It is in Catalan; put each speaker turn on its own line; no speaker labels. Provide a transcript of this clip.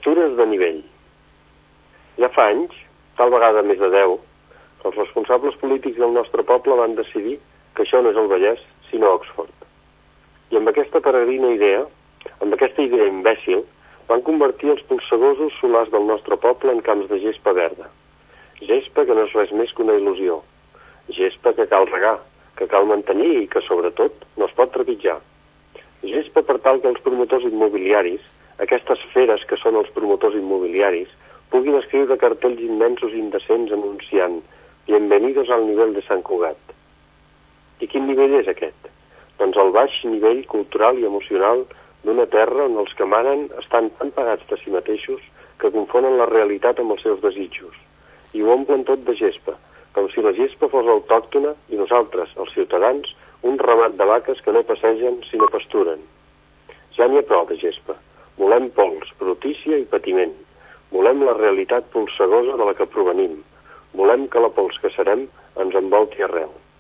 Pastures de nivell. Ja fa anys, tal vegada més de 10, que els responsables polítics del nostre poble van decidir que això no és el Vallès, sinó Oxford. I amb aquesta peregrina idea, amb aquesta idea imbècil, van convertir els polsegosos solars del nostre poble en camps de gespa verda. Gespa que no és res més que una il·lusió. Gespa que cal regar, que cal mantenir i que, sobretot, no es pot trepitjar. Gespa per tal que els promotors immobiliaris, aquestes feres que són els promotors immobiliaris, puguin escriure cartells immensos i indecents anunciant «Bienvenidos al nivell de Sant Cugat». I quin nivell és aquest? Doncs el baix nivell cultural i emocional d'una terra on els que manen estan tan pagats de si mateixos que confonen la realitat amb els seus desitjos i ho omplen tot de gespa, com si la gespa fos autòctona i nosaltres, els ciutadans, un ramat de vaques que no passegen sinó pasturen. Ja n'hi ha prou de gespa. Volem pols, brutícia i patiment. Volem la realitat polsegosa de la que provenim. Volem que la pols que serem ens envolti arreu.